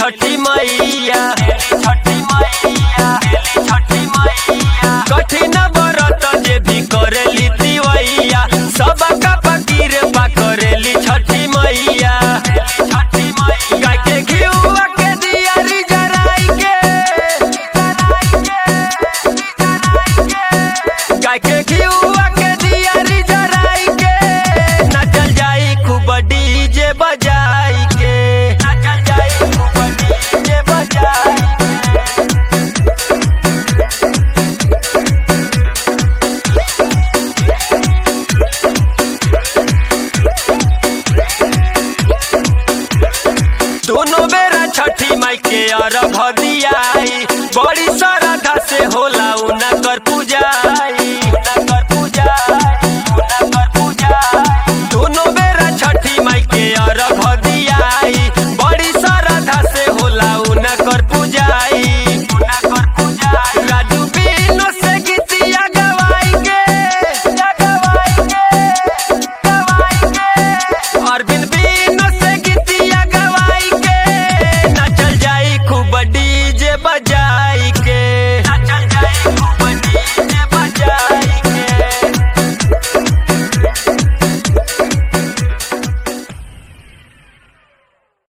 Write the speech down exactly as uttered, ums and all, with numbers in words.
छठी मैया, छठी मैया, छठी मैया। कठिन व्रत जे भी करेली तिवैया, सबका फकीर बा करेली छठी मैया, छठी मैया। गाय के घिउवा के दियारी जराई के, गाय के घिउवा के दियारी जराई के, नचल जाई खूब डीजे बजाई के, नचल जाई खूब डीजे बजाई दोनों बेरा छठी माई के अर्घ दियाई, बड़ी श्रद्धा से होला